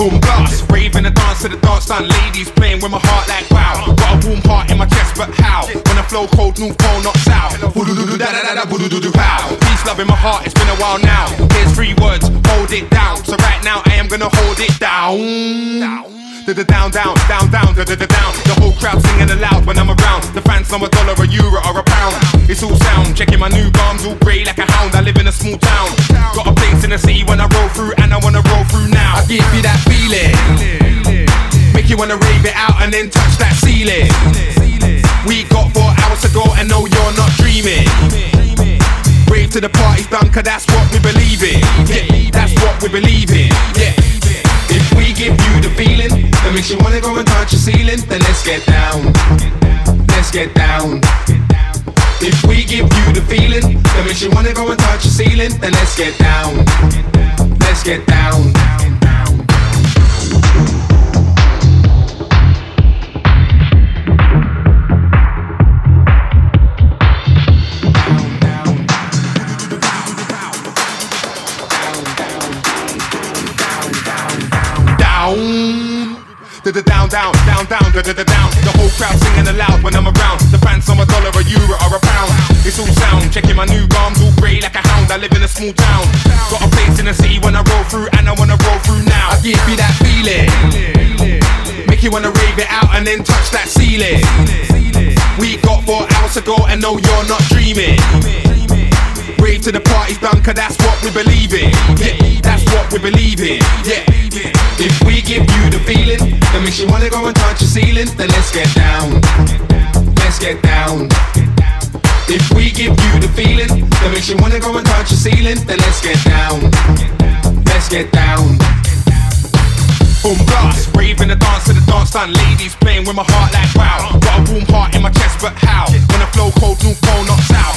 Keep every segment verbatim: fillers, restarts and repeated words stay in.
Boom blast, rave in the dance to the dance done. Ladies playing with my heart like wow. Got a warm heart in my chest, but how? When I flow cold, North Pole not south. Peace, love in my heart, it's been a while now. Here's three words, hold it down. So right now I am gonna hold it down. Down, down, down, down, down, down. The whole crowd singing aloud when I'm around. The fans know a dollar, a euro, or a pound. It's all sound, checking my new gums, all grey like a hound. I live in a small town. Got a place in the city when I roll through, and I wanna roll through now. I give you that feeling, make you wanna rave it out and then touch that ceiling. We got four hours to go, and no, you're not dreaming. Rave to the party's done, cause that's what we believe in. Yeah, that's what we believe in. Yeah. If we give you the feeling that makes you wanna go and touch the ceiling, then let's get down. Let's get down. If we give you the feeling that makes you wanna go and touch the ceiling, then let's get down. Let's get down. Down, down, down, down, down, down, down. The whole crowd singing aloud when I'm around. The fans know a dollar, a euro, or a pound. It's all sound, checking my new gums, all grey like a hound. I live in a small town. Got a place in the city when I roll through, and I wanna roll through now. I give you that feeling, make you wanna rave it out and then touch that ceiling. We got four hours to go, and no, you're not dreaming. Rave to the party's done, cause that's what we believe in. Yeah, that's what we believe in. Yeah. If we give you the feeling that makes you wanna go and touch the ceiling, then let's get down. Let's get down. If we give you the feeling that makes you wanna go and touch the ceiling, then let's get down. Let's get down. Boom blast, rave in the dance to the dance done. Ladies playing with my heart like wow. Got a warm heart in my chest, but how? When I flow cold, North Pole not south.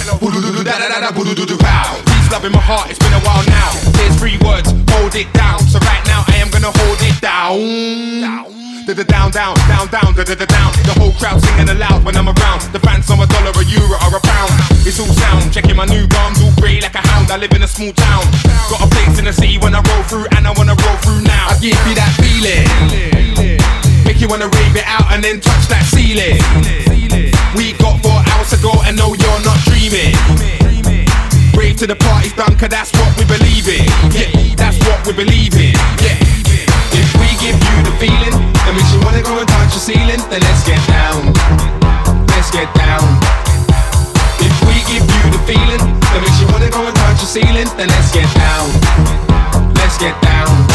Peace, love in my heart, it's been a while now. Here's three words, hold it down. So right now I am gonna hold it down. Down, down, down, down, down, down. The whole crowd singing aloud when I'm around. The fans know a dollar, a euro, or a pound. It's all sound, checking my new gums, all grey like a hound. I live in a small town. Got a place in the city when I roll through, and I wanna roll through now. I give you that feeling, make you wanna rave it out and then touch that ceiling. We got four hours to go, and no, you're not dreaming. Rave to the party's done, cause that's what we believe in. Yeah, that's what we believe in. Yeah. If we give you the feeling that makes you wanna go and touch the ceiling, then let's get down. Let's get down. If we give you the feeling that makes you wanna go and touch the ceiling, then let's get down. Let's get down.